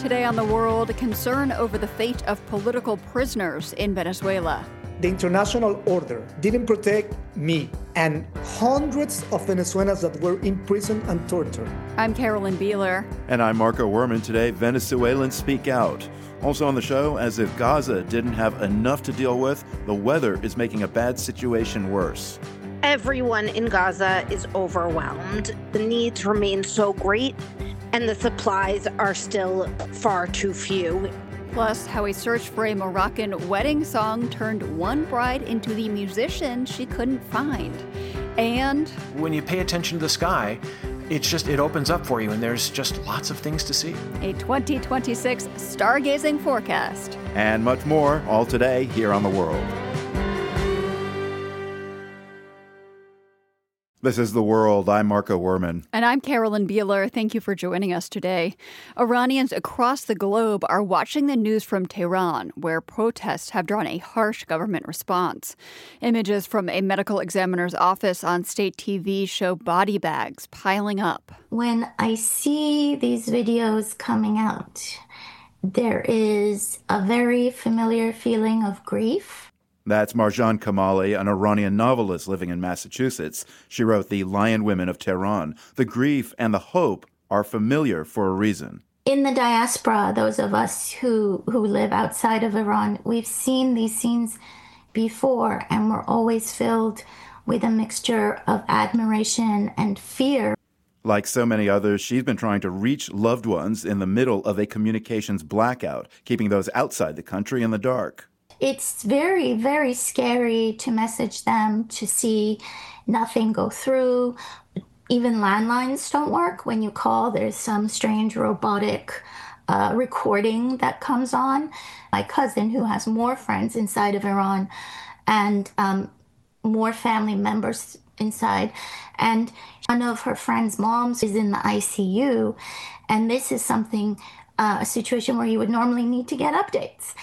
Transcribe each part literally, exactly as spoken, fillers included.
Today on The World, concern over the fate of political prisoners in Venezuela. The international order didn't protect me and hundreds of Venezuelans that were imprisoned and tortured. I'm Carolyn Beeler. And I'm Marco Werman. Today, Venezuelans speak out. Also on the show, as if Gaza didn't have enough to deal with, the weather is making a bad situation worse. Everyone in Gaza is overwhelmed. The needs remain so great, and the supplies are still far too few. Plus, how a search for a Moroccan wedding song turned one bride into the musician she couldn't find. And when you pay attention to the sky, it's just, it opens up for you, and there's just lots of things to see. A twenty twenty-six stargazing forecast. And much more, all today here on The World. This is The World. I'm Marco Werman. And I'm Carolyn Beeler. Thank you for joining us today. Iranians across the globe are watching the news from Tehran, where protests have drawn a harsh government response. Images from a medical examiner's office on state T V show body bags piling up. When I see these videos coming out, there is a very familiar feeling of grief. That's Marjan Kamali, an Iranian novelist living in Massachusetts. She wrote The Lion Women of Tehran. The grief and the hope are familiar for a reason. In the diaspora, those of us who, who live outside of Iran, we've seen these scenes before, and we're always filled with a mixture of admiration and fear. Like so many others, she's been trying to reach loved ones in the middle of a communications blackout, keeping those outside the country in the dark. It's very, very scary to message them, to see nothing go through. Even landlines don't work. When you call, there's some strange robotic uh, recording that comes on. My cousin, who has more friends inside of Iran and um, more family members inside, and one of her friend's moms is in the I C U. And this is something, uh, a situation where you would normally need to get updates.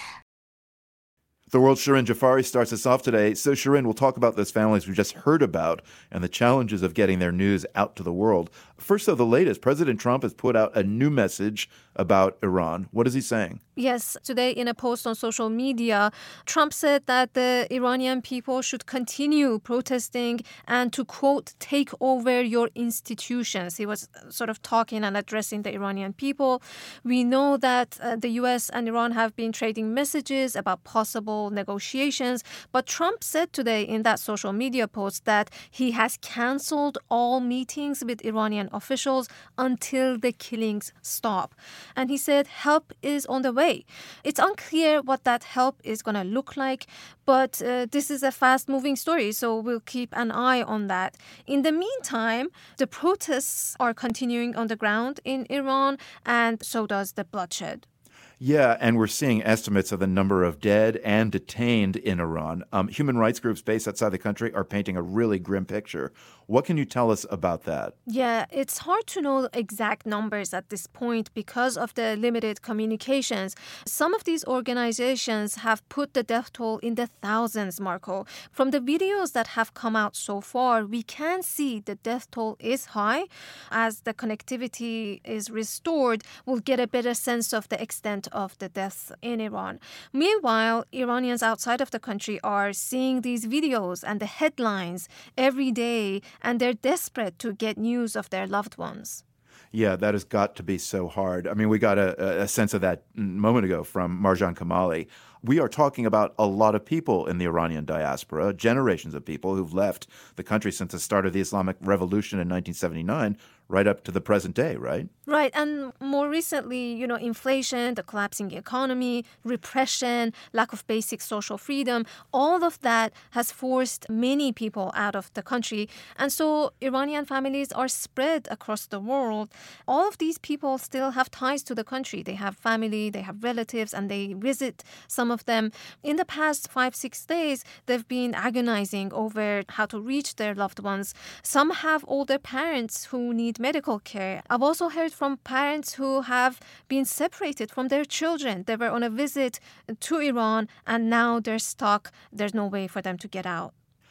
The World's Shirin Jafari starts us off today. So, Shirin, we'll talk about those families we just heard about and the challenges of getting their news out to the world. First, though, the latest. President Trump has put out a new message about Iran. What is he saying? Yes, today in a post on social media, Trump said that the Iranian people should continue protesting and to, quote, take over your institutions. He was sort of talking and addressing the Iranian people. We know that uh, the U S and Iran have been trading messages about possible negotiations, but Trump said today in that social media post that he has canceled all meetings with Iranian officials until the killings stop. And he said help is on the way. It's unclear what that help is going to look like, but uh, this is a fast-moving story, so we'll keep an eye on that. In the meantime, the protests are continuing on the ground in Iran, and so does the bloodshed. Yeah, and we're seeing estimates of the number of dead and detained in Iran. Um, human rights groups based outside the country are painting a really grim picture. What can you tell us about that? Yeah, it's hard to know exact numbers at this point because of the limited communications. Some of these organizations have put the death toll in the thousands, Marco. From the videos that have come out so far, we can see the death toll is high. As the connectivity is restored, we'll get a better sense of the extent of the deaths in Iran. Meanwhile, Iranians outside of the country are seeing these videos and the headlines every day, and they're desperate to get news of their loved ones. Yeah, that has got to be so hard. I mean, we got a, a sense of that a moment ago from Marjan Kamali. We are talking about a lot of people in the Iranian diaspora, generations of people who've left the country since the start of the Islamic Revolution in nineteen seventy-nine, right up to the present day, right? Right. And more recently, you know, inflation, the collapsing economy, repression, lack of basic social freedom, all of that has forced many people out of the country. And so Iranian families are spread across the world. All of these people still have ties to the country. They have family, they have relatives, and they visit some of them. In the past five, six days, they've been agonizing over how to reach their loved ones. Some have older parents who need medical care. I've also heard from parents who have been separated from their children. They were on a visit to Iran and now they're stuck. There's no way for them to get out.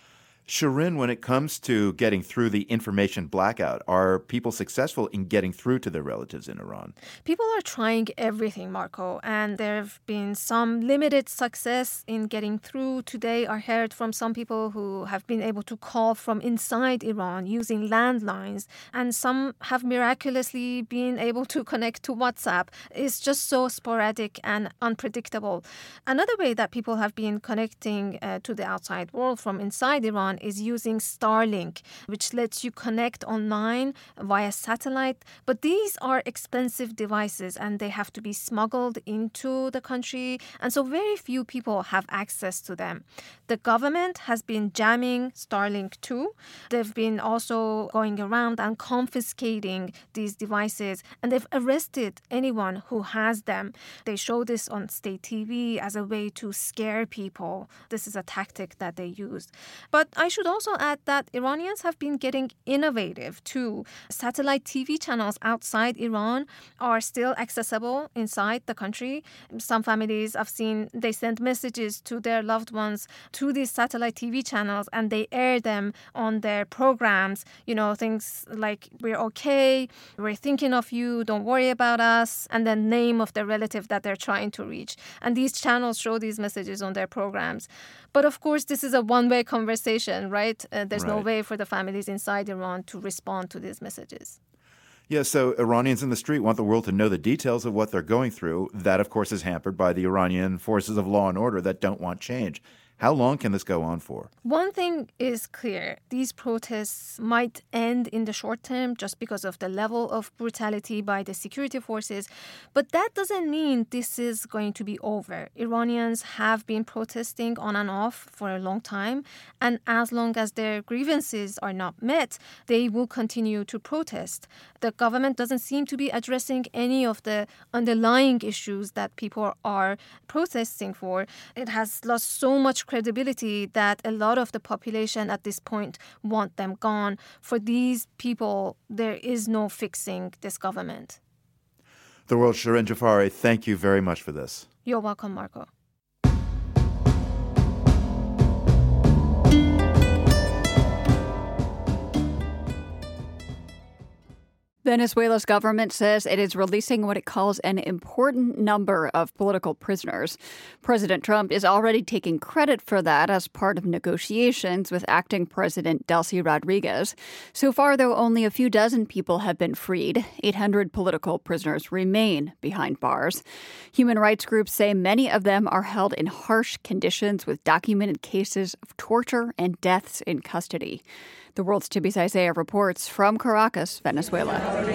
Shirin, when it comes to getting through the information blackout, are people successful in getting through to their relatives in Iran? People are trying everything, Marco, and there have been some limited success in getting through. Today, I heard from some people who have been able to call from inside Iran using landlines, and some have miraculously been able to connect to WhatsApp. It's just so sporadic and unpredictable. Another way that people have been connecting uh, to the outside world from inside Iran is using Starlink, which lets you connect online via satellite. But these are expensive devices and they have to be smuggled into the country. And so very few people have access to them. The government has been jamming Starlink too. They've been also going around and confiscating these devices, and they've arrested anyone who has them. They show this on state T V as a way to scare people. This is a tactic that they used. But I should also add that Iranians have been getting innovative too. Satellite T V channels outside Iran are still accessible inside the country. Some families I've seen, they send messages to their loved ones to these satellite T V channels and they air them on their programs. You know, things like, we're okay, we're thinking of you, don't worry about us, and then name of the relative that they're trying to reach. And these channels show these messages on their programs. But of course, this is a one-way conversation, right? Uh, there's right. no way for the families inside Iran to respond to these messages. Yeah, so Iranians in the street want the world to know the details of what they're going through. That, of course, is hampered by the Iranian forces of law and order that don't want change. How long can this go on for? One thing is clear. These protests might end in the short term just because of the level of brutality by the security forces. But that doesn't mean this is going to be over. Iranians have been protesting on and off for a long time. And as long as their grievances are not met, they will continue to protest. The government doesn't seem to be addressing any of the underlying issues that people are protesting for. It has lost so much credibility that a lot of the population at this point want them gone. For these people, there is no fixing this government. The world's Shirin Jafari, thank you very much for this. You're welcome, Marco. Venezuela's government says it is releasing what it calls an important number of political prisoners. President Trump is already taking credit for that as part of negotiations with acting President Delcy Rodriguez. So far, though, only a few dozen people have been freed. eight hundred political prisoners remain behind bars. Human rights groups say many of them are held in harsh conditions with documented cases of torture and deaths in custody. The World's Tibis Isaiah reports from Caracas, Venezuela.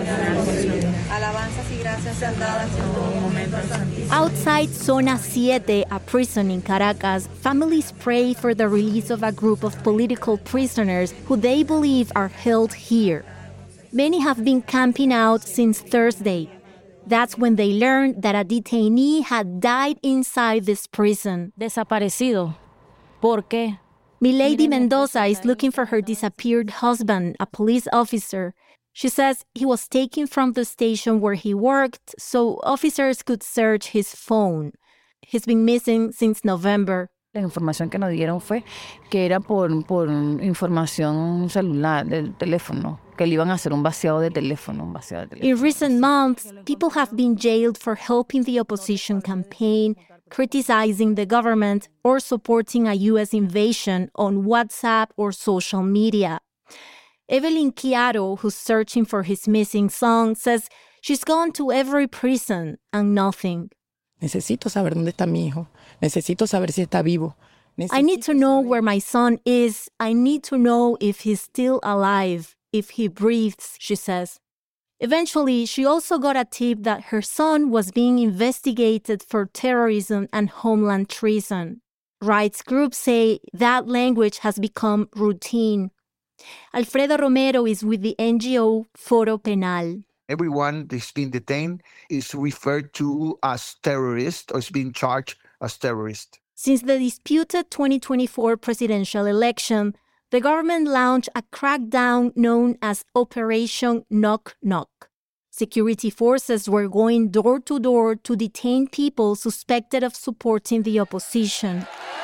Outside Zona siete, a prison in Caracas, families pray for the release of a group of political prisoners who they believe are held here. Many have been camping out since Thursday. That's when they learned that a detainee had died inside this prison. Desaparecido. ¿Por qué? Milady Mendoza is looking for her disappeared husband, a police officer. She says he was taken from the station where he worked so officers could search his phone. He's been missing since November. La información que nos dieron fue que era por, por información celular, del teléfono, que le iban a hacer un vaciado de teléfono, un vaciado de teléfono. In recent months, people have been jailed for helping the opposition campaign, criticizing the government, or supporting a U S invasion on WhatsApp or social media. Evelyn Chiaro, who's searching for his missing son, says she's gone to every prison and nothing. Necesito saber dónde está mi hijo. Necesito saber si está vivo. Necesito I need to know where my son is. I need to know if he's still alive, if he breathes, she says. Eventually, she also got a tip that her son was being investigated for terrorism and homeland treason. Rights groups say that language has become routine. Alfredo Romero is with the N G O Foro Penal. Everyone that's been detained is referred to as terrorist or is being charged as terrorist. Since the disputed twenty twenty-four presidential election, the government launched a crackdown known as Operation Knock Knock. Security forces were going door to door to detain people suspected of supporting the opposition.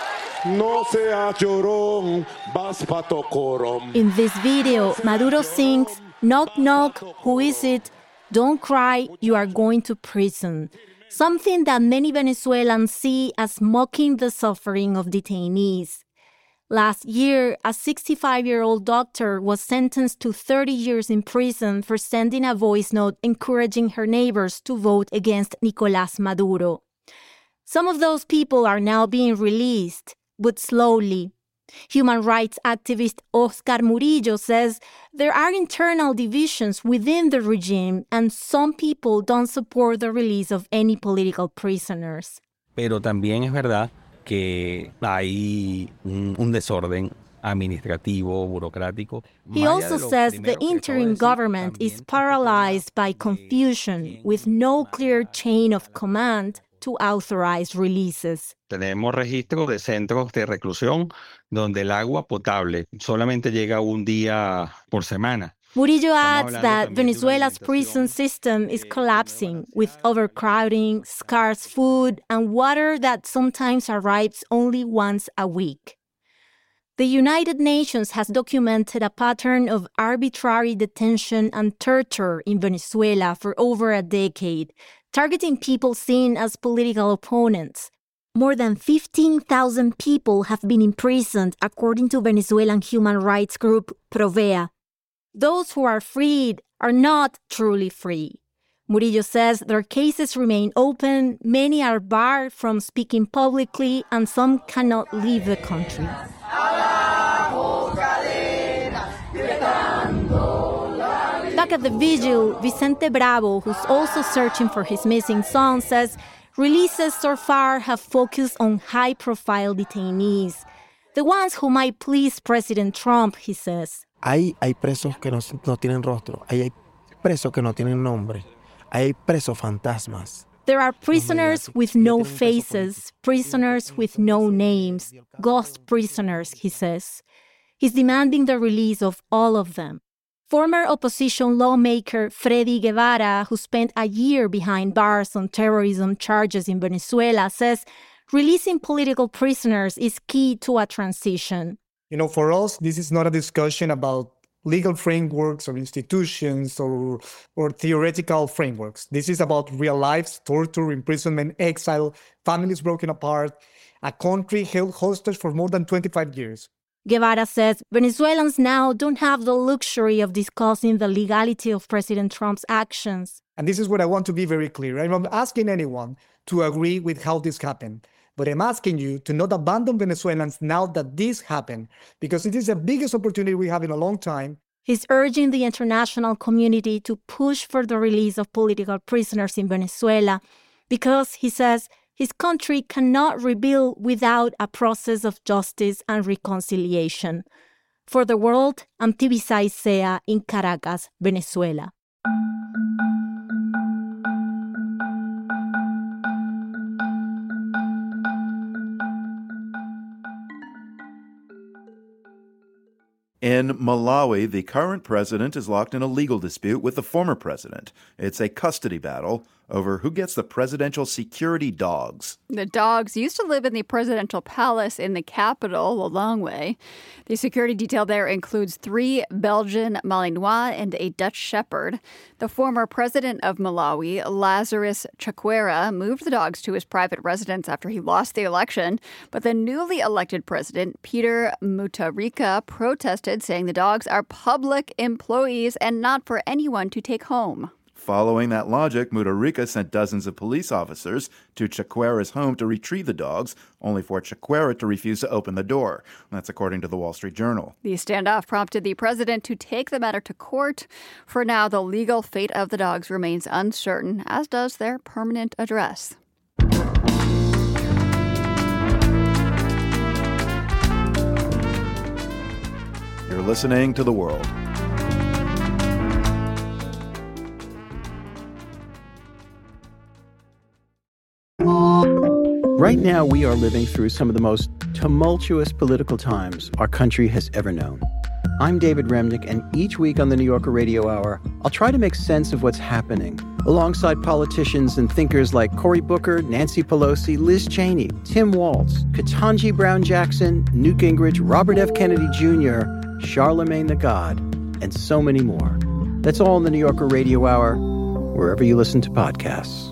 No seas llorón, vas pa tocorom. In this video, Maduro sings, "Knock, knock, who is it? Don't cry, you are going to prison." Something that many Venezuelans see as mocking the suffering of detainees. Last year, a sixty-five-year-old doctor was sentenced to thirty years in prison for sending a voice note encouraging her neighbors to vote against Nicolás Maduro. Some of those people are now being released, but slowly. Human rights activist Oscar Murillo says there are internal divisions within the regime and some people don't support the release of any political prisoners. Pero también es verdad que hay un, un desorden administrativo, burocrático. He also says the interim government is paralyzed by confusion with no clear chain of command to authorize releases. Tenemos registro de centros de reclusión donde el agua potable solamente llega un día por semana. Murillo adds that Venezuela's prison system is collapsing with overcrowding, scarce food, and water that sometimes arrives only once a week. The United Nations has documented a pattern of arbitrary detention and torture in Venezuela for over a decade, targeting people seen as political opponents. More than fifteen thousand people have been imprisoned, according to Venezuelan human rights group Provea. Those who are freed are not truly free. Murillo says their cases remain open, many are barred from speaking publicly, and some cannot leave the country. Back at the vigil, Vicente Bravo, who's also searching for his missing son, says releases so far have focused on high-profile detainees, the ones who might please President Trump, he says. Hay, hay presos que no, no tienen rostro, hay, hay presos que no tienen nombre, hay presos fantasmas. There are prisoners with no faces, prisoners with no names, ghost prisoners, he says. He's demanding the release of all of them. Former opposition lawmaker Freddy Guevara, who spent a year behind bars on terrorism charges in Venezuela, says releasing political prisoners is key to a transition. You know, for us, this is not a discussion about legal frameworks or institutions or, or theoretical frameworks. This is about real lives, torture, imprisonment, exile, families broken apart, a country held hostage for more than twenty-five years. Guevara says Venezuelans now don't have the luxury of discussing the legality of President Trump's actions. And this is what I want to be very clear. I'm not asking anyone to agree with how this happened, but I'm asking you to not abandon Venezuelans now that this happened, because it is the biggest opportunity we have in a long time. He's urging the international community to push for the release of political prisoners in Venezuela because, he says, his country cannot rebuild without a process of justice and reconciliation. For the world, I'm Tibisay Sea in Caracas, Venezuela. In Malawi, the current president is locked in a legal dispute with the former president. It's a custody battle over who gets the presidential security dogs. The dogs used to live in the presidential palace in the capital, Lilongwe. The security detail there includes three Belgian Malinois and a Dutch Shepherd. The former president of Malawi, Lazarus Chakwera, moved the dogs to his private residence after he lost the election. But the newly elected president, Peter Mutharika, protested, saying the dogs are public employees and not for anyone to take home. Following that logic, Mutharika sent dozens of police officers to Chakwera's home to retrieve the dogs, only for Chakwera to refuse to open the door. That's according to the Wall Street Journal. The standoff prompted the president to take the matter to court. For now, the legal fate of the dogs remains uncertain, as does their permanent address. You're listening to The World. Right now, we are living through some of the most tumultuous political times our country has ever known. I'm David Remnick, and each week on the New Yorker Radio Hour, I'll try to make sense of what's happening, alongside politicians and thinkers like Cory Booker, Nancy Pelosi, Liz Cheney, Tim Walz, Ketanji Brown Jackson, Newt Gingrich, Robert F. Kennedy Junior, Charlemagne the God, and so many more. That's all in the New Yorker Radio Hour, wherever you listen to podcasts.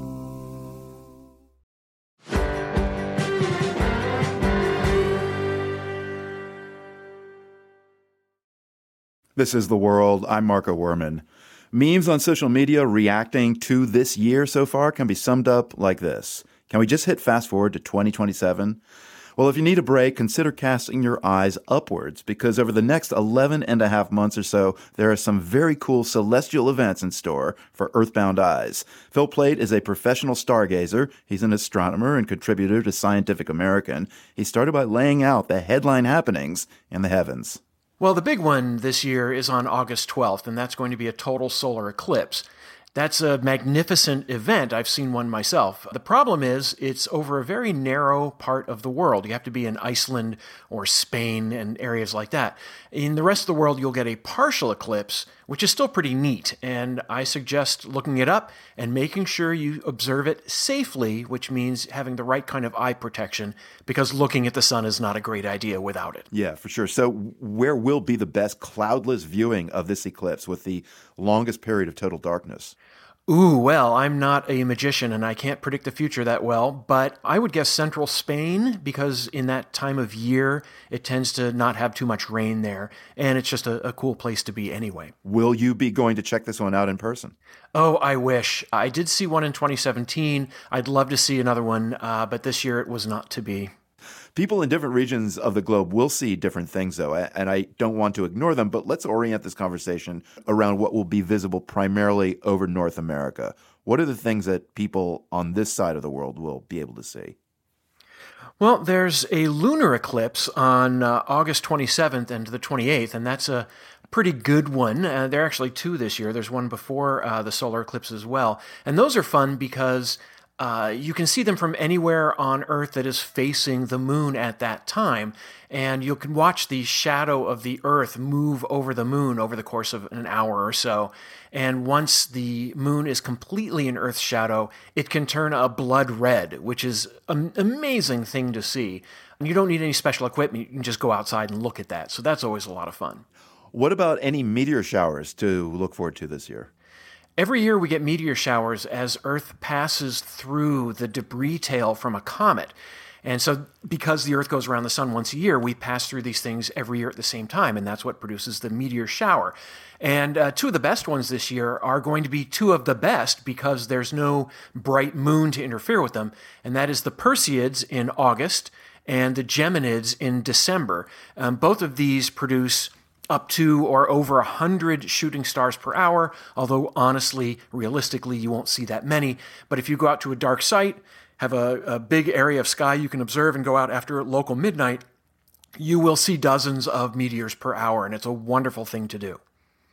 This is The World. I'm Marco Werman. Memes on social media reacting to this year so far can be summed up like this. Can we just hit fast forward to twenty twenty-seven? Well, if you need a break, consider casting your eyes upwards, because over the next eleven and a half months or so, there are some very cool celestial events in store for Earthbound eyes. Phil Plait is a professional stargazer. He's an astronomer and contributor to Scientific American. He started by laying out the headline happenings in the heavens. Well, the big one this year is on August twelfth, and that's going to be a total solar eclipse. That's a magnificent event. I've seen one myself. The problem is it's over a very narrow part of the world. You have to be in Iceland or Spain and areas like that. In the rest of the world, you'll get a partial eclipse, which is still pretty neat. And I suggest looking it up and making sure you observe it safely, which means having the right kind of eye protection, because looking at the sun is not a great idea without it. Yeah, for sure. So where will be the best cloudless viewing of this eclipse with the longest period of total darkness? Ooh, well, I'm not a magician and I can't predict the future that well, but I would guess central Spain, because in that time of year, it tends to not have too much rain there, and it's just a, a cool place to be anyway. Will you be going to check this one out in person? Oh, I wish. I did see one in twenty seventeen. I'd love to see another one, uh, but this year it was not to be. People in different regions of the globe will see different things, though, and I don't want to ignore them, but let's orient this conversation around what will be visible primarily over North America. What are the things that people on this side of the world will be able to see? Well, there's a lunar eclipse on uh, August twenty-seventh and the twenty-eighth, and that's a pretty good one. Uh, there are actually two this year. There's one before uh, the solar eclipse as well. And those are fun because Uh, you can see them from anywhere on Earth that is facing the moon at that time, and you can watch the shadow of the Earth move over the moon over the course of an hour or so. And once the moon is completely in Earth's shadow, it can turn a blood red, which is an amazing thing to see. And you don't need any special equipment. You can just go outside and look at that. So that's always a lot of fun. What about any meteor showers to look forward to this year? Every year we get meteor showers as Earth passes through the debris tail from a comet. And so because the Earth goes around the sun once a year, we pass through these things every year at the same time, and that's what produces the meteor shower. And uh, two of the best ones this year are going to be two of the best because there's no bright moon to interfere with them, and that is the Perseids in August and the Geminids in December. Um, both of these produce up to or over one hundred shooting stars per hour, although honestly, realistically, you won't see that many. But if you go out to a dark site, have a, a big area of sky you can observe and go out after local midnight, you will see dozens of meteors per hour, and it's a wonderful thing to do.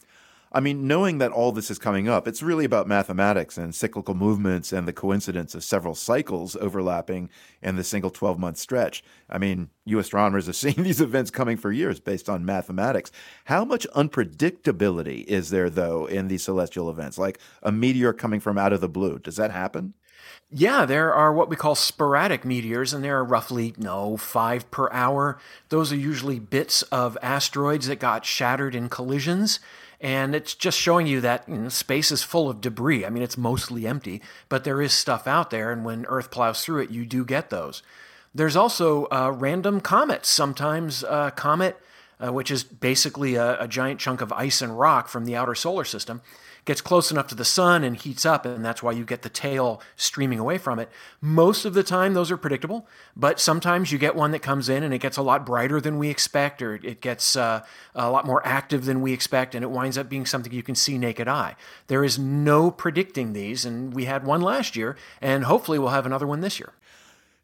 I mean, knowing that all this is coming up, it's really about mathematics and cyclical movements and the coincidence of several cycles overlapping in the single twelve-month stretch. I mean, you astronomers have seen these events coming for years based on mathematics. How much unpredictability is there, though, in these celestial events? Like a meteor coming from out of the blue. Does that happen? Yeah, there are what we call sporadic meteors, and there are roughly, no, five per hour. Those are usually bits of asteroids that got shattered in collisions. And it's just showing you that, you know, space is full of debris. I mean, it's mostly empty, but there is stuff out there, and when Earth plows through it, you do get those. There's also uh, random comets. Sometimes a comet, uh, which is basically a, a giant chunk of ice and rock from the outer solar system, gets close enough to the sun and heats up, and that's why you get the tail streaming away from it. Most of the time, those are predictable, but sometimes you get one that comes in and it gets a lot brighter than we expect, or it gets uh, a lot more active than we expect, and it winds up being something you can see naked eye. There is no predicting these, and we had one last year, and hopefully we'll have another one this year.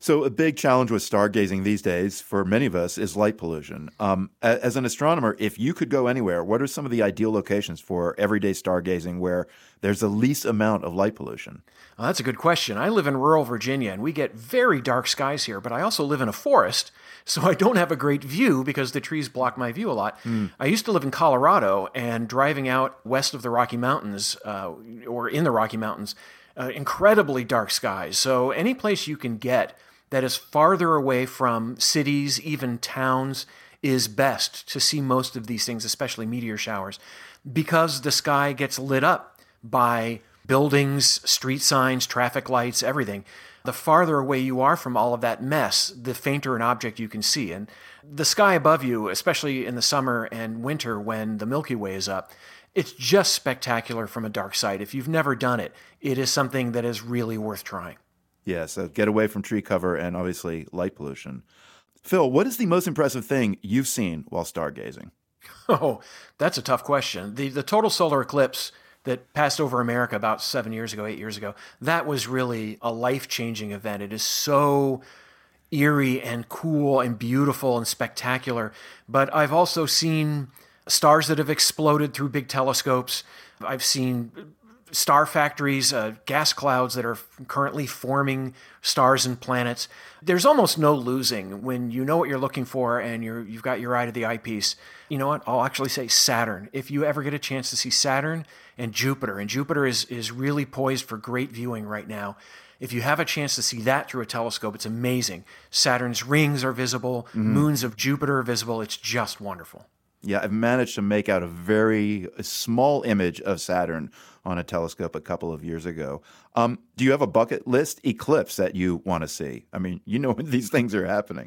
So a big challenge with stargazing these days for many of us is light pollution. Um, as an astronomer, if you could go anywhere, what are some of the ideal locations for everyday stargazing where there's the least amount of light pollution? Well, that's a good question. I live in rural Virginia, and we get very dark skies here, but I also live in a forest, so I don't have a great view because the trees block my view a lot. Mm. I used to live in Colorado, and driving out west of the Rocky Mountains, uh, or in the Rocky Mountains, uh, incredibly dark skies. So any place you can get that is farther away from cities, even towns, is best to see most of these things, especially meteor showers, because the sky gets lit up by buildings, street signs, traffic lights, everything. The farther away you are from all of that mess, the fainter an object you can see. And the sky above you, especially in the summer and winter when the Milky Way is up, it's just spectacular from a dark side. If you've never done it, it is something that is really worth trying. Yeah, so get away from tree cover and obviously light pollution. Phil, what is the most impressive thing you've seen while stargazing? Oh, that's a tough question. The the total solar eclipse that passed over America about seven years ago, eight years ago, that was really a life-changing event. It is so eerie and cool and beautiful and spectacular. But I've also seen stars that have exploded through big telescopes. I've seen star factories, uh, gas clouds that are currently forming stars and planets. There's almost no losing when you know what you're looking for and you're, you've got your eye to the eyepiece. You know what? I'll actually say Saturn. If you ever get a chance to see Saturn and Jupiter, and Jupiter is, is really poised for great viewing right now. If you have a chance to see that through a telescope, it's amazing. Saturn's rings are visible, mm-hmm. moons of Jupiter are visible. It's just wonderful. Yeah, I've managed to make out a very small image of Saturn on a telescope a couple of years ago. Um, do you have a bucket list eclipse that you want to see? I mean, you know when these things are happening.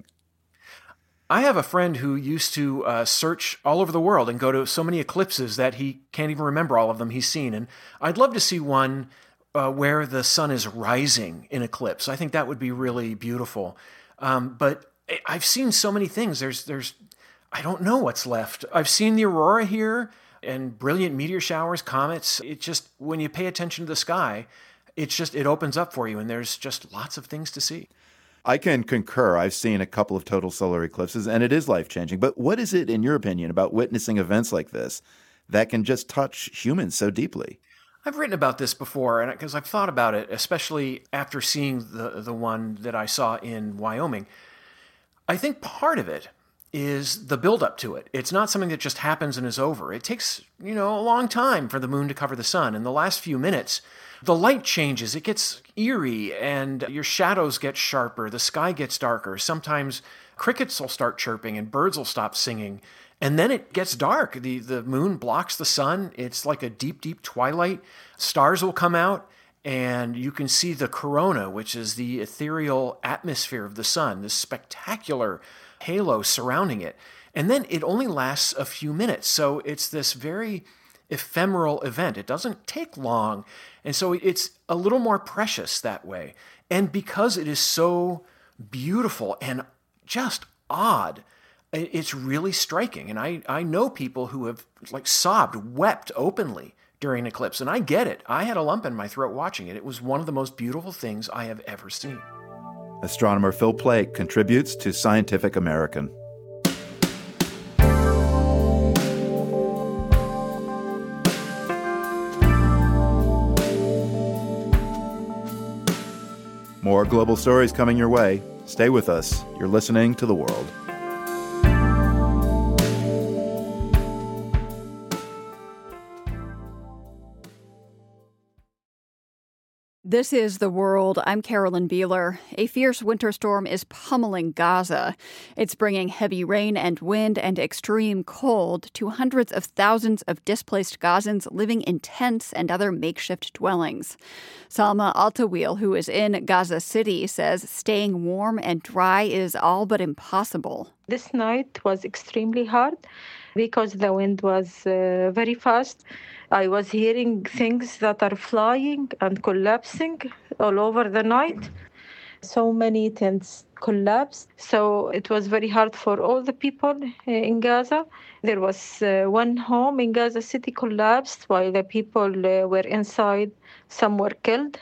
I have a friend who used to uh, search all over the world and go to so many eclipses that he can't even remember all of them he's seen. And I'd love to see one uh, where the sun is rising in eclipse. I think that would be really beautiful. Um, but I've seen so many things. There's, there's, I don't know what's left. I've seen the aurora here and brilliant meteor showers, comets. It just, when you pay attention to the sky, it's just, it opens up for you, and there's just lots of things to see. I can concur. I've seen a couple of total solar eclipses, and it is life-changing. But what is it, in your opinion, about witnessing events like this that can just touch humans so deeply? I've written about this before, and because I've thought about it, especially after seeing the the one that I saw in Wyoming. I think part of it is the buildup to it. It's not something that just happens and is over. It takes, you know, a long time for the moon to cover the sun. In the last few minutes, the light changes. It gets eerie, and your shadows get sharper. The sky gets darker. Sometimes crickets will start chirping and birds will stop singing. And then it gets dark. The, the moon blocks the sun. It's like a deep, deep twilight. Stars will come out, and you can see the corona, which is the ethereal atmosphere of the sun, this spectacular halo surrounding it. And then it only lasts a few minutes. So it's this very ephemeral event. It doesn't take long. And so it's a little more precious that way. And because it is so beautiful and just odd, it's really striking. And I, I know people who have like sobbed, wept openly during an eclipse. And I get it. I had a lump in my throat watching it. It was one of the most beautiful things I have ever seen. Astronomer Phil Plait contributes to Scientific American. More global stories coming your way. Stay with us. You're listening to The World. This is The World. I'm Carolyn Beeler. A fierce winter storm is pummeling Gaza. It's bringing heavy rain and wind and extreme cold to hundreds of thousands of displaced Gazans living in tents and other makeshift dwellings. Salma Altawil, who is in Gaza City, says staying warm and dry is all but impossible. This night was extremely hard because the wind was uh, very fast. I was hearing things that are flying and collapsing all over the night. So many tents collapsed. So it was very hard for all the people in Gaza. There was uh, one home in Gaza City collapsed while the people uh, were inside. Some were killed.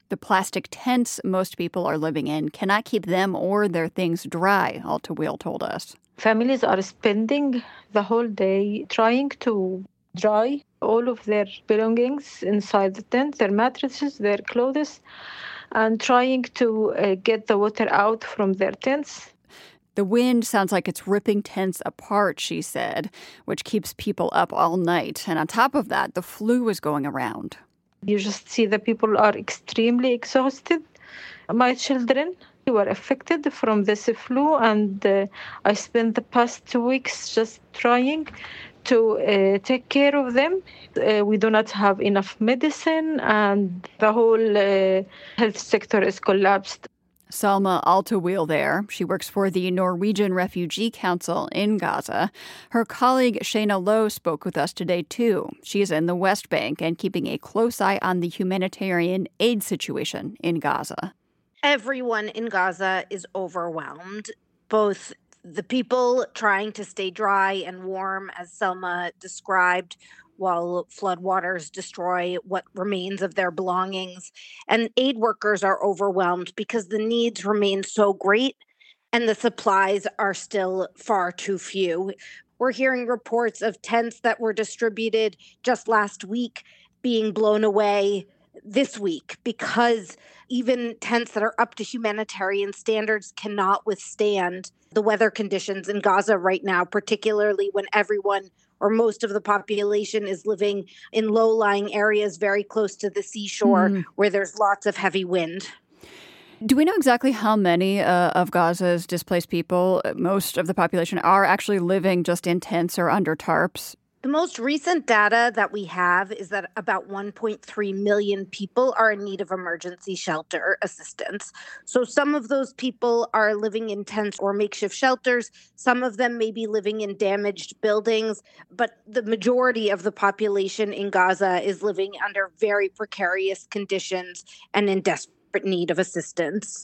The plastic tents most people are living in cannot keep them or their things dry, Al-Tawil told us. Families are spending the whole day trying to dry all of their belongings inside the tent, their mattresses, their clothes, and trying to uh, get the water out from their tents. The wind sounds like it's ripping tents apart, she said, which keeps people up all night. And on top of that, the flu is going around. You just see the people are extremely exhausted. My children were affected from this flu, and uh, I spent the past two weeks just trying to uh, take care of them. Uh, we do not have enough medicine, and the whole uh, health sector is collapsed. Salma Al-Tawil there. She works for the Norwegian Refugee Council in Gaza. Her colleague Shayna Lowe spoke with us today, too. She's in the West Bank and keeping a close eye on the humanitarian aid situation in Gaza. Everyone in Gaza is overwhelmed, both the people trying to stay dry and warm, as Selma described, while floodwaters destroy what remains of their belongings. And aid workers are overwhelmed because the needs remain so great and the supplies are still far too few. We're hearing reports of tents that were distributed just last week being blown away this week because even tents that are up to humanitarian standards cannot withstand the weather conditions in Gaza right now, particularly when everyone or most of the population is living in low-lying areas very close to the seashore mm. where there's lots of heavy wind. Do we know exactly how many uh, of Gaza's displaced people, most of the population, are actually living just in tents or under tarps? The most recent data that we have is that about one point three million people are in need of emergency shelter assistance. So some of those people are living in tents or makeshift shelters. Some of them may be living in damaged buildings, but the majority of the population in Gaza is living under very precarious conditions and in desperate need of assistance.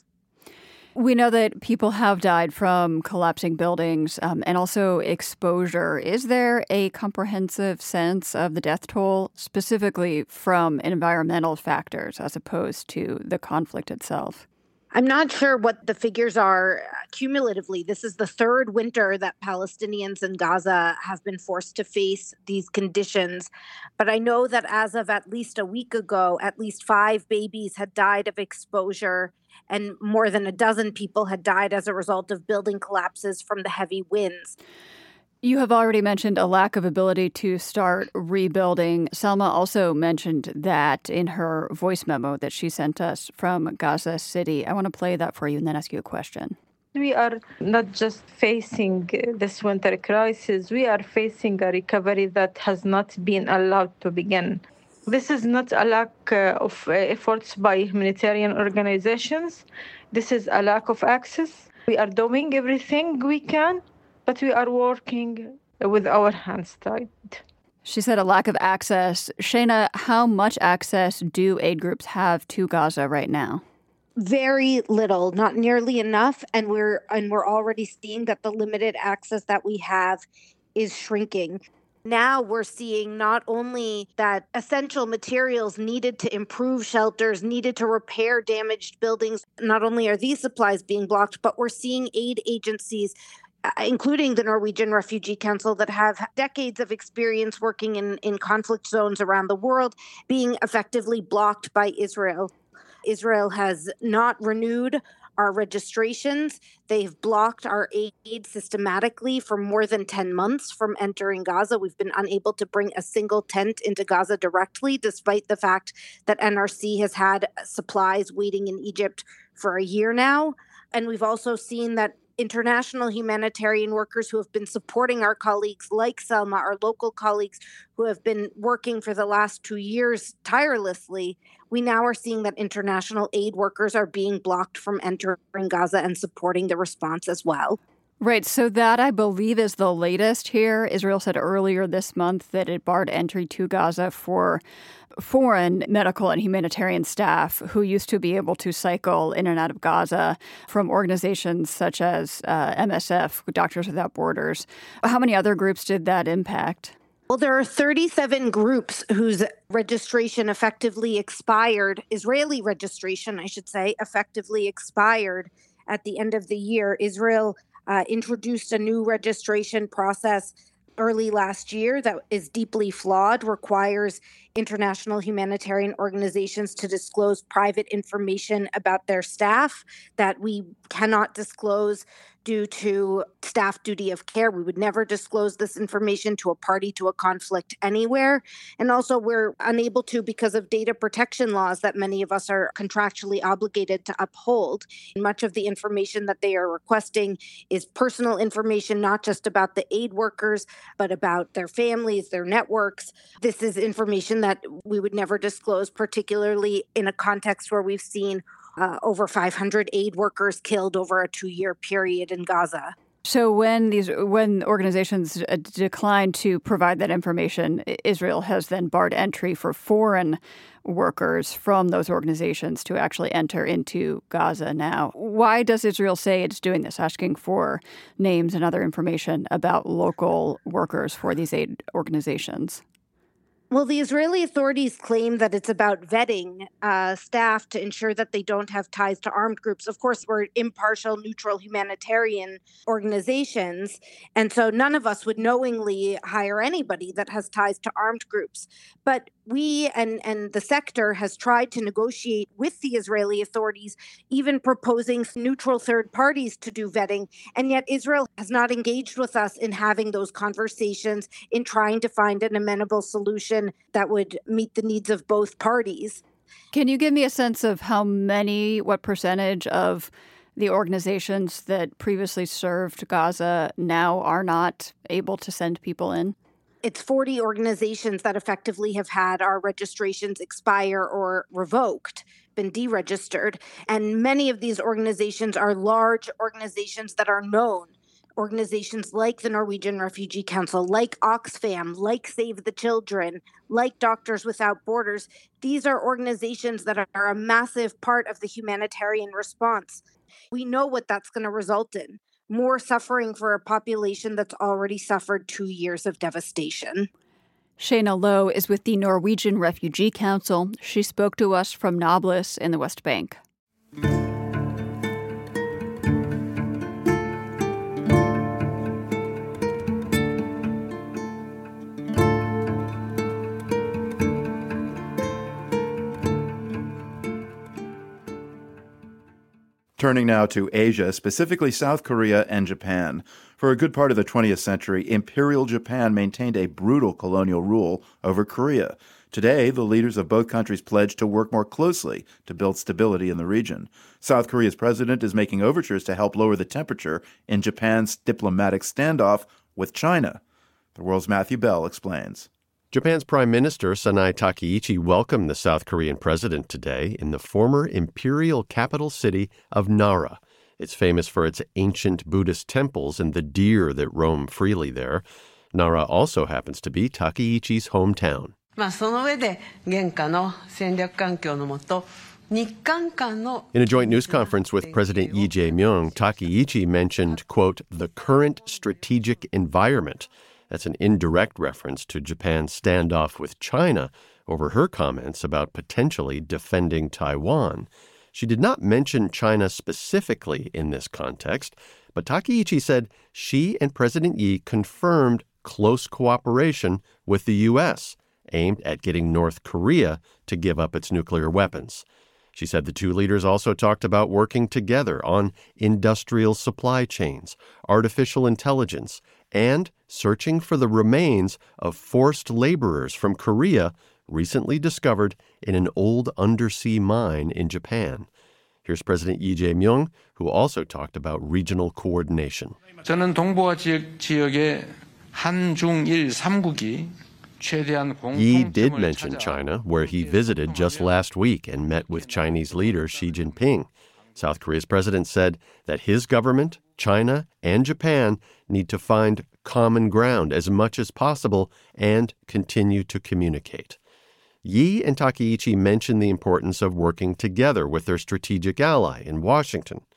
We know that people have died from collapsing buildings um, and also exposure. Is there a comprehensive sense of the death toll, specifically from environmental factors as opposed to the conflict itself? I'm not sure what the figures are cumulatively. This is the third winter that Palestinians in Gaza have been forced to face these conditions. But I know that as of at least a week ago, at least five babies had died of exposure, and more than a dozen people had died as a result of building collapses from the heavy winds. You have already mentioned a lack of ability to start rebuilding. Salma also mentioned that in her voice memo that she sent us from Gaza City. I want to play that for you and then ask you a question. We are not just facing this winter crisis, we are facing a recovery that has not been allowed to begin. This is not a lack uh, of uh, efforts by humanitarian organizations. This is a lack of access. We are doing everything we can, but we are working with our hands tied. She said a lack of access. Shayna, how much access do aid groups have to Gaza right now? Very little, not nearly enough. And we're and we're already seeing that the limited access that we have is shrinking. Now we're seeing not only that essential materials needed to improve shelters, needed to repair damaged buildings, not only are these supplies being blocked, but we're seeing aid agencies, including the Norwegian Refugee Council, that have decades of experience working in, in conflict zones around the world, being effectively blocked by Israel. Israel has not renewed our registrations. They've blocked our aid systematically for more than ten months from entering Gaza. We've been unable to bring a single tent into Gaza directly, despite the fact that N R C has had supplies waiting in Egypt for a year now. And we've also seen that international humanitarian workers who have been supporting our colleagues like Selma, our local colleagues who have been working for the last two years tirelessly, we now are seeing that international aid workers are being blocked from entering Gaza and supporting the response as well. Right. So that, I believe, is the latest here. Israel said earlier this month that it barred entry to Gaza for foreign medical and humanitarian staff who used to be able to cycle in and out of Gaza from organizations such as uh, M S F, Doctors Without Borders. How many other groups did that impact? Well, there are thirty-seven groups whose registration effectively expired, Israeli registration, I should say, effectively expired at the end of the year. Israel uh, introduced a new registration process early last year that is deeply flawed, requires international humanitarian organizations to disclose private information about their staff that we cannot disclose due to staff duty of care. We would never disclose this information to a party to a conflict anywhere. And also we're unable to because of data protection laws that many of us are contractually obligated to uphold. Much of the information that they are requesting is personal information, not just about the aid workers, but about their families, their networks. This is information that we would never disclose, particularly in a context where we've seen Uh, over five hundred aid workers killed over a two-year period in Gaza. So when these when organizations decline to provide that information, Israel has then barred entry for foreign workers from those organizations to actually enter into Gaza now. Why does Israel say it's doing this, asking for names and other information about local workers for these aid organizations? Well, the Israeli authorities claim that it's about vetting uh, staff to ensure that they don't have ties to armed groups. Of course, we're impartial, neutral humanitarian organizations. And so none of us would knowingly hire anybody that has ties to armed groups. But we and, and the sector has tried to negotiate with the Israeli authorities, even proposing neutral third parties to do vetting. And yet Israel has not engaged with us in having those conversations, in trying to find an amenable solution that would meet the needs of both parties. Can you give me a sense of how many, what percentage of the organizations that previously served Gaza now are not able to send people in? It's forty organizations that effectively have had our registrations expire or revoked, been deregistered. And many of these organizations are large organizations that are known. Organizations like the Norwegian Refugee Council, like Oxfam, like Save the Children, like Doctors Without Borders. These are organizations that are a massive part of the humanitarian response. We know what that's going to result in. More suffering for a population that's already suffered two years of devastation. Shayna Lowe is with the Norwegian Refugee Council. She spoke to us from Nablus in the West Bank. Turning now to Asia, specifically South Korea and Japan. For a good part of the twentieth century, Imperial Japan maintained a brutal colonial rule over Korea. Today, the leaders of both countries pledged to work more closely to build stability in the region. South Korea's president is making overtures to help lower the temperature in Japan's diplomatic standoff with China. The World's Matthew Bell explains. Japan's Prime Minister Sanai Takeichi welcomed the South Korean president today in the former imperial capital city of Nara. It's famous for its ancient Buddhist temples and the deer that roam freely there. Nara also happens to be Takeichi's hometown. In a joint news conference with President Lee Jae-myung, Takeichi mentioned, quote, the current strategic environment. That's an indirect reference to Japan's standoff with China over her comments about potentially defending Taiwan. She did not mention China specifically in this context, but Takeichi said she and President Yi confirmed close cooperation with the U S, aimed at getting North Korea to give up its nuclear weapons. She said the two leaders also talked about working together on industrial supply chains, artificial intelligence, and searching for the remains of forced laborers from Korea recently discovered in an old undersea mine in Japan. Here's President Lee Jae-myung, who also talked about regional coordination. 저는 동북아 지역, 지역의 한중일 삼국이 Yi did mention China, where he visited just last week and met with Chinese leader Xi Jinping. South Korea's president said that his government, China, and Japan need to find common ground as much as possible and continue to communicate. Yi and Takeichi mentioned the importance of working together with their strategic ally in Washington.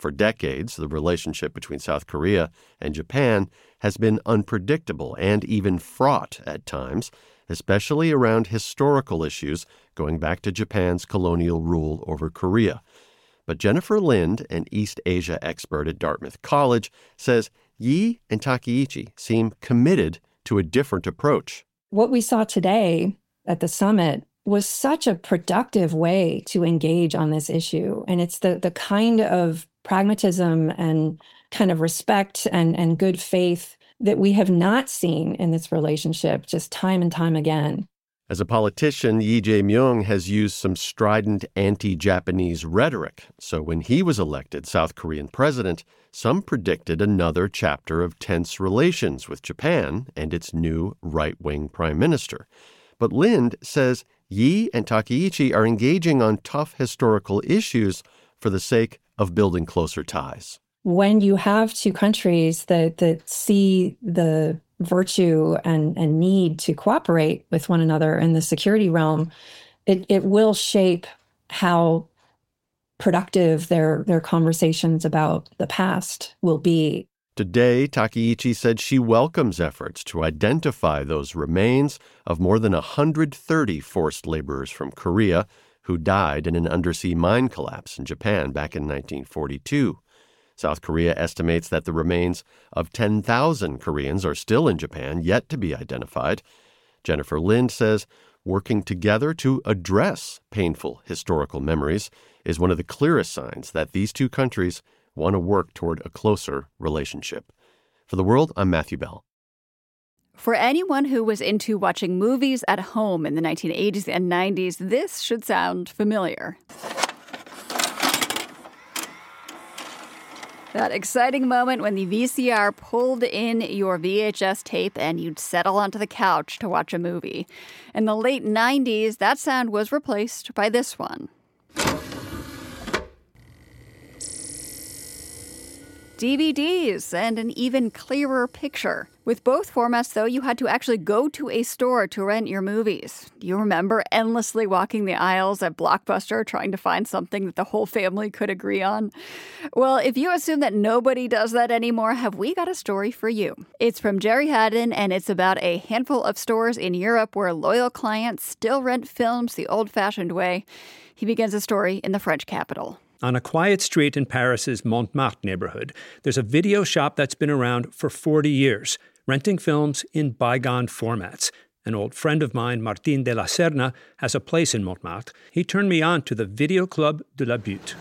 For decades, the relationship between South Korea and Japan has been unpredictable and even fraught at times, especially around historical issues going back to Japan's colonial rule over Korea. But Jennifer Lind, an East Asia expert at Dartmouth College, says Yi and Takeichi seem committed to a different approach. What we saw today at the summit was such a productive way to engage on this issue. And it's the, the kind of pragmatism and kind of respect and, and good faith that we have not seen in this relationship just time and time again. As a politician, Lee Jae-myung has used some strident anti-Japanese rhetoric. So when he was elected South Korean president, some predicted another chapter of tense relations with Japan and its new right-wing prime minister. But Lind says Yi and Takeichi are engaging on tough historical issues for the sake of building closer ties. When you have two countries that, that see the virtue and, and need to cooperate with one another in the security realm, it, it will shape how productive their, their conversations about the past will be. Today, Takeichi said she welcomes efforts to identify those remains of more than one hundred thirty forced laborers from Korea who died in an undersea mine collapse in Japan back in nineteen forty-two. South Korea estimates that the remains of ten thousand Koreans are still in Japan, yet to be identified. Jennifer Lind says working together to address painful historical memories is one of the clearest signs that these two countries want to work toward a closer relationship. For The World, I'm Matthew Bell. For anyone who was into watching movies at home in the nineteen eighties and nineties, this should sound familiar. That exciting moment when the V C R pulled in your V H S tape and you'd settle onto the couch to watch a movie. In the late nineties, that sound was replaced by this one. D V Ds and an even clearer picture. With both formats, though, you had to actually go to a store to rent your movies. Do you remember endlessly walking the aisles at Blockbuster trying to find something that the whole family could agree on? Well, if you assume that nobody does that anymore, have we got a story for you. It's from Jerry Haddon, and it's about a handful of stores in Europe where loyal clients still rent films the old-fashioned way. He begins the story in the French capital. On a quiet street in Paris's Montmartre neighborhood, there's a video shop that's been around for forty years, renting films in bygone formats. An old friend of mine, Martin de la Serna, has a place in Montmartre. He turned me on to the Video Club de la Butte.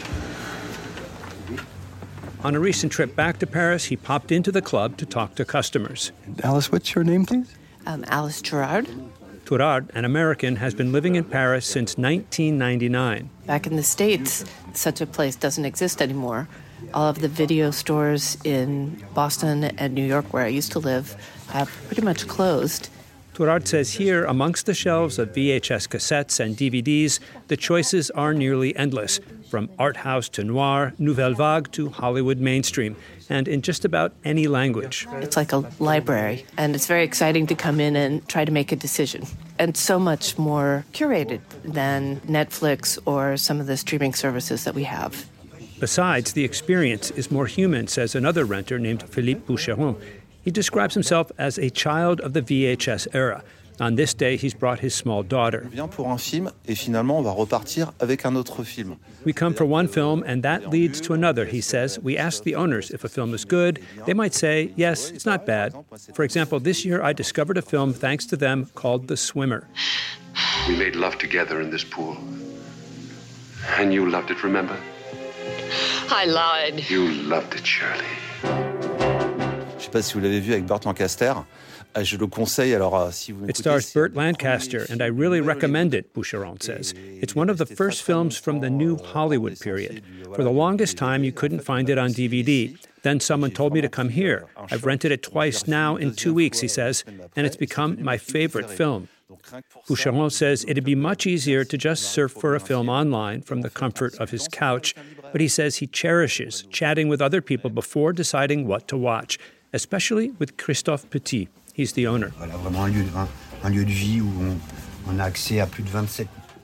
On a recent trip back to Paris, he popped into the club to talk to customers. Alice, what's your name, please? Um, Alice Gerard. Tourard, an American, has been living in Paris since nineteen ninety-nine. Back in the States, such a place doesn't exist anymore. All of the video stores in Boston and New York, where I used to live, have pretty much closed. Tourard says here, amongst the shelves of V H S cassettes and D V Ds, the choices are nearly endless, from art house to noir, nouvelle vague to Hollywood mainstream, and in just about any language. It's like a library, and it's very exciting to come in and try to make a decision. And so much more curated than Netflix or some of the streaming services that we have. Besides, the experience is more human, says another renter named Philippe Boucheron. He describes himself as a child of the V H S era. On this day, he's brought his small daughter. On vient pour un film, et finalement, on va repartir avec un autre film. We come for one film, and that leads to another, he says. We ask the owners if a film is good. They might say, yes, it's not bad. For example, this year I discovered a film, thanks to them, called The Swimmer. We made love together in this pool. And you loved it, remember? I lied. You loved it, Shirley. Je sais pas si vous l'avez vu avec Burt Lancaster. Je le conseille, alors, si vous It stars Burt Lancaster, and I really recommend it, Boucheron says. It's one of the first films from the new Hollywood period. For the longest time, you couldn't find it on D V D. Then someone told me to come here. I've rented it twice now in two weeks, he says, and it's become my favorite film. Boucheron says it'd be much easier to just surf for a film online from the comfort of his couch, but he says he cherishes chatting with other people before deciding what to watch, especially with Christophe Petit. He's the owner.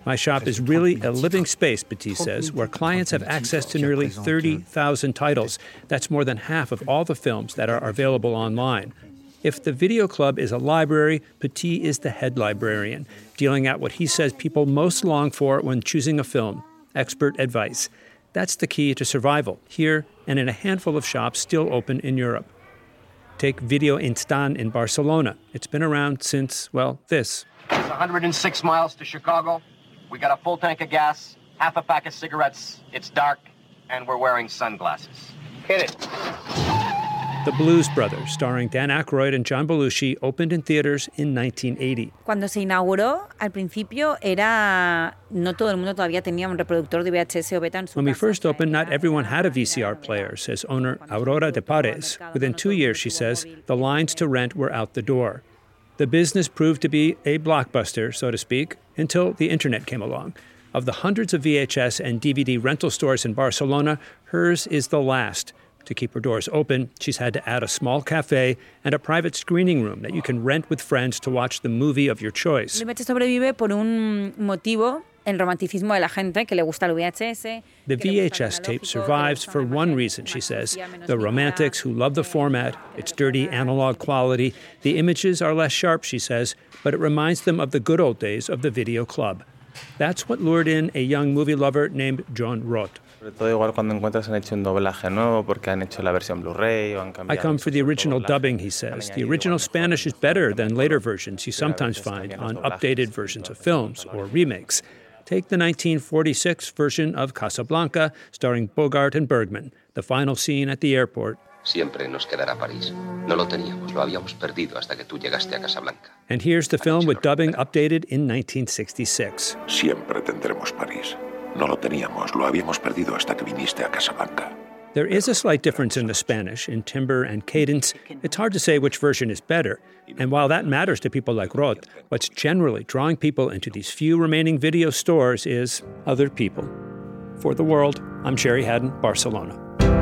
My shop is really a living space, Petit says, where clients have access to nearly thirty thousand titles. That's more than half of all the films that are available online. If the Video Club is a library, Petit is the head librarian, dealing out what he says people most long for when choosing a film, expert advice. That's the key to survival, here and in a handful of shops still open in Europe. Take Video Instant in Barcelona. It's been around since, well, this. It's one hundred six miles to Chicago. We got a full tank of gas, half a pack of cigarettes. It's dark, and we're wearing sunglasses. Hit it. The Blues Brothers, starring Dan Aykroyd and John Belushi, opened in theaters in nineteen eighty. Cuando se inauguró, al principio era no todo el mundo todavía tenía un reproductor de V H S o beta en su When we first opened, not everyone had a V C R player, says owner Aurora de Pares. Within two years, she says, the lines to rent were out the door. The business proved to be a blockbuster, so to speak, until the internet came along. Of the hundreds of V H S and D V D rental stores in Barcelona, hers is the last. To keep her doors open, she's had to add a small cafe and a private screening room that you can rent with friends to watch the movie of your choice. V H S sobrevive por un motivo, el romanticismo de la gente que le gusta el V H S. The V H S tape survives for one reason, she says. The romantics who love the format, its dirty analog quality. The images are less sharp, she says, but it reminds them of the good old days of the Video Club. That's what lured in a young movie lover named John Roth. I come for the original dubbing, he says. The original Spanish is better than later versions you sometimes find on updated versions of films or remakes. Take the nineteen forty-six version of Casablanca, starring Bogart and Bergman, the final scene at the airport. Siempre nos quedará París. No lo teníamos, lo habíamos perdido hasta que tú llegaste a Casablanca. And here's the film with dubbing updated in nineteen sixty-six. Siempre tendremos París. No lo teníamos, lo habíamos perdido hasta que viniste a Casablanca. There is a slight difference in the Spanish, in timbre and cadence. It's hard to say which version is better. And while that matters to people like Roth, what's generally drawing people into these few remaining video stores is other people. For The World, I'm Sherry Haddon, Barcelona.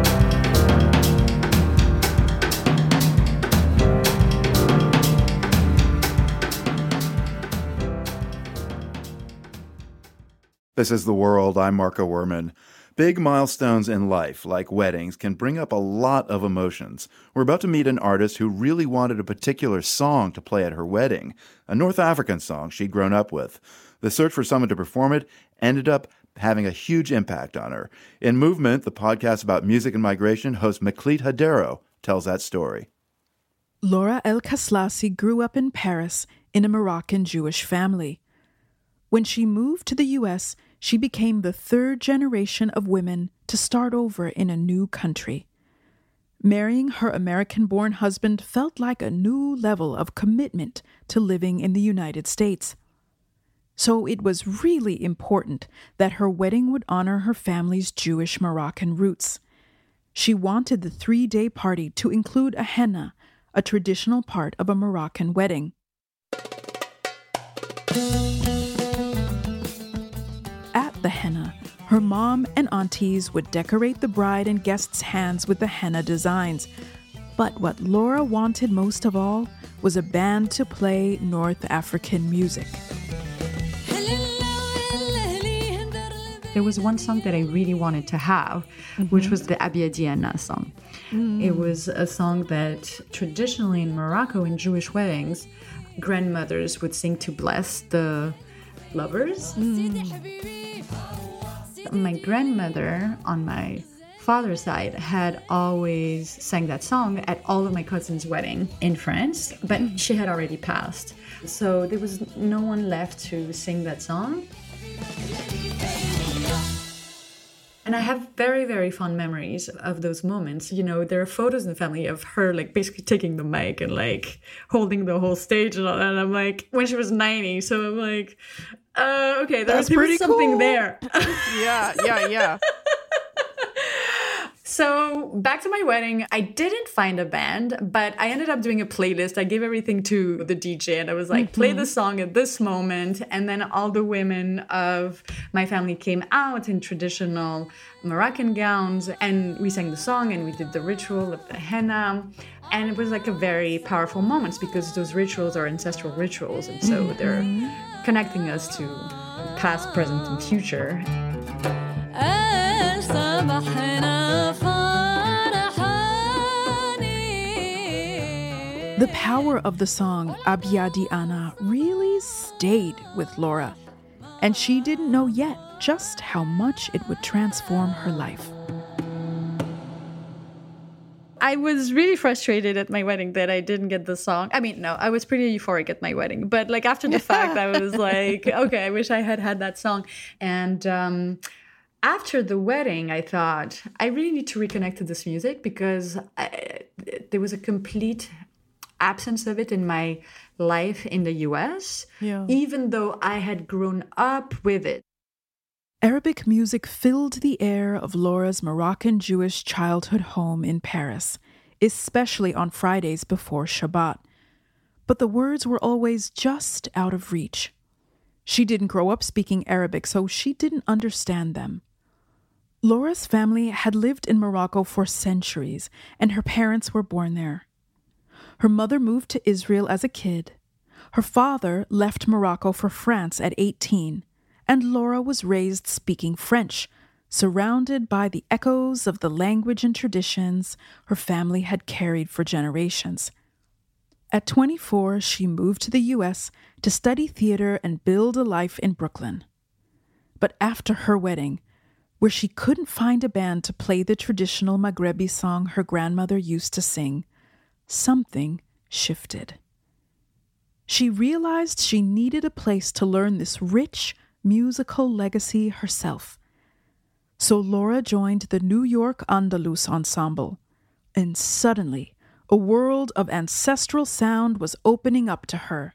This is The World. I'm Marco Werman. Big milestones in life, like weddings, can bring up a lot of emotions. We're about to meet an artist who really wanted a particular song to play at her wedding, a North African song she'd grown up with. The search for someone to perform it ended up having a huge impact on her. In Movement, the podcast about music and migration, host Maklit Hadero tells that story. Laura El Kaslassi grew up in Paris in a Moroccan Jewish family. When she moved to the U S, she became the third generation of women to start over in a new country. Marrying her American-born husband felt like a new level of commitment to living in the United States. So it was really important that her wedding would honor her family's Jewish Moroccan roots. She wanted the three-day party to include a henna, a traditional part of a Moroccan wedding. At the henna, her mom and aunties would decorate the bride and guests' hands with the henna designs. But what Laura wanted most of all was a band to play North African music. There was one song that I really wanted to have, mm-hmm. which was the Abia Diana song. Mm. It was a song that traditionally in Morocco, in Jewish weddings, grandmothers would sing to bless the lovers. Mm. My grandmother on my father's side had always sang that song at all of my cousins' wedding in France, but mm. she had already passed. So there was no one left to sing that song. And I have very, very fond memories of those moments. You know, there are photos in the family of her, like, basically taking the mic and, like, holding the whole stage. And, all, and I'm like, when she was ninety. So I'm like, uh, okay, there's pretty something cool. there. yeah, yeah, yeah. So back to my wedding, I didn't find a band, but I ended up doing a playlist. I gave everything to the D J and I was like, mm-hmm. play the song at this moment. And then all the women of my family came out in traditional Moroccan gowns and we sang the song and we did the ritual of the henna. And it was like a very powerful moment because those rituals are ancestral rituals. And so mm-hmm. they're connecting us to past, present, and future. The power of the song Abyadi Ana really stayed with Laura, and she didn't know yet just how much it would transform her life. I was really frustrated at my wedding that I didn't get the song. I mean, no, I was pretty euphoric at my wedding. But like after the fact, I was like, okay, I wish I had had that song. And um, after the wedding, I thought, I really need to reconnect to this music because I, there was a complete absence of it in my life in the U S, Yeah. even though I had grown up with it. Arabic music filled the air of Laura's Moroccan Jewish childhood home in Paris, especially on Fridays before Shabbat. But the words were always just out of reach. She didn't grow up speaking Arabic, so she didn't understand them. Laura's family had lived in Morocco for centuries, and her parents were born there. Her mother moved to Israel as a kid. Her father left Morocco for France at eighteen. And Laura was raised speaking French, surrounded by the echoes of the language and traditions her family had carried for generations. At twenty-four, she moved to the U S to study theater and build a life in Brooklyn. But after her wedding, where she couldn't find a band to play the traditional Maghrebi song her grandmother used to sing, something shifted. She realized she needed a place to learn this rich, musical legacy herself. So Laura joined the New York Andalus Ensemble, and suddenly a world of ancestral sound was opening up to her.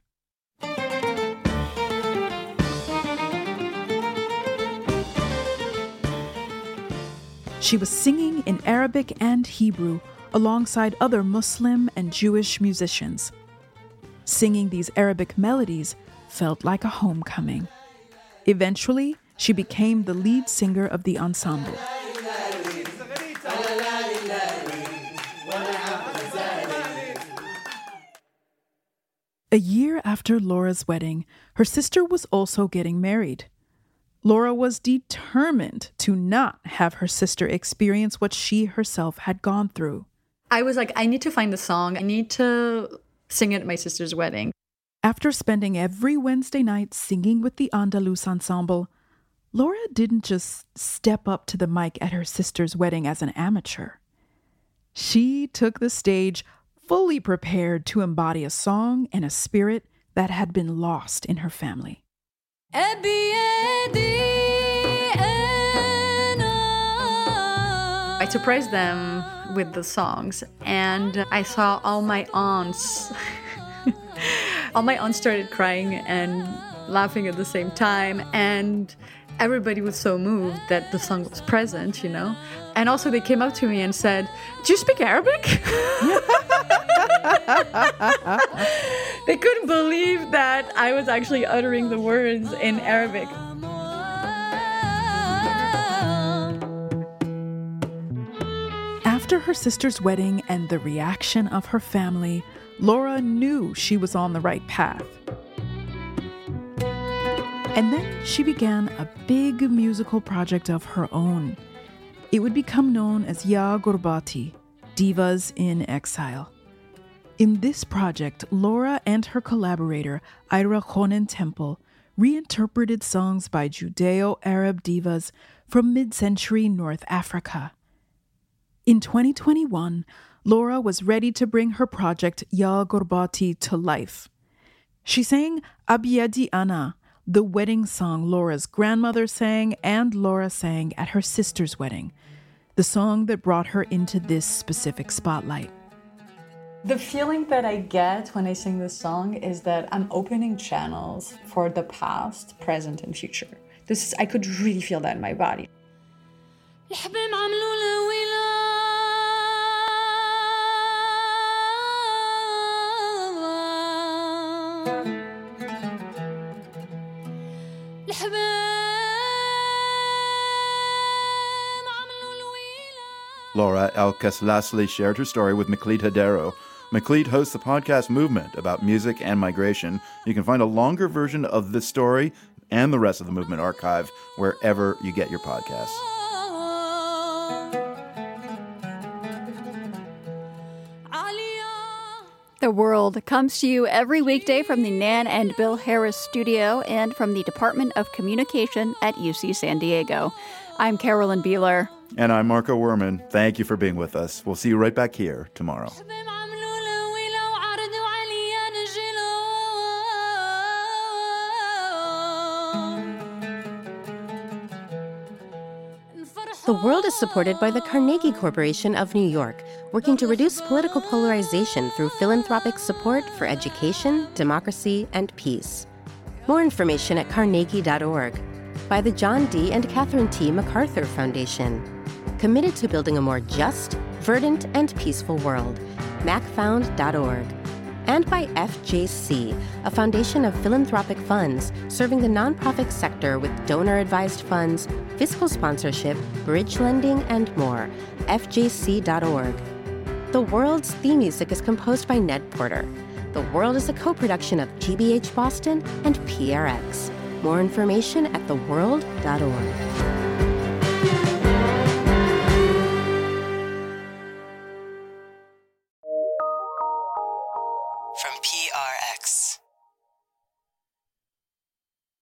She was singing in Arabic and Hebrew alongside other Muslim and Jewish musicians. Singing these Arabic melodies felt like a homecoming. Eventually, she became the lead singer of the ensemble. A year after Laura's wedding, her sister was also getting married. Laura was determined to not have her sister experience what she herself had gone through. I was like, I need to find the song. I need to sing it at my sister's wedding. After spending every Wednesday night singing with the Andalus Ensemble, Laura didn't just step up to the mic at her sister's wedding as an amateur. She took the stage fully prepared to embody a song and a spirit that had been lost in her family. I surprised them with the songs, and I saw all my aunts. all my aunts started crying and laughing at the same time, and everybody was so moved that the song was present, you know. And also they came up to me and said, "Do you speak Arabic?" They couldn't believe that I was actually uttering the words in Arabic. After her sister's wedding and the reaction of her family, Laura knew she was on the right path. And then she began a big musical project of her own. It would become known as Ya Gurbati, Divas in Exile. In this project, Laura and her collaborator, Ira Ronen Temple, reinterpreted songs by Judeo-Arab divas from mid-century North Africa. In twenty twenty-one, Laura was ready to bring her project Ya Gurbati to life. She sang Abyadi Ana, the wedding song Laura's grandmother sang and Laura sang at her sister's wedding, the song that brought her into this specific spotlight. The feeling that I get when I sing this song is that I'm opening channels for the past, present, and future. This is, I could really feel that in my body. Laura El-Kaslasli shared her story with Meklit Hadero. Meklit hosts the podcast Movement about music and migration. You can find a longer version of this story and the rest of the Movement Archive wherever you get your podcasts. The World comes to you every weekday from the Nan and Bill Harris studio and from the Department of Communication at U C San Diego. I'm Carolyn Beeler. And I'm Marco Werman. Thank you for being with us. We'll see you right back here tomorrow. The World is supported by the Carnegie Corporation of New York, working to reduce political polarization through philanthropic support for education, democracy, and peace. More information at carnegie dot org. By the John D. and Catherine T. MacArthur Foundation. Committed to building a more just, verdant, and peaceful world. mac found dot org. And by F J C, a foundation of philanthropic funds serving the nonprofit sector with donor-advised funds, fiscal sponsorship, bridge lending, and more. F J C dot org. The World's theme music is composed by Ned Porter. The World is a co-production of G B H Boston and P R X. More information at the world dot org. From P R X.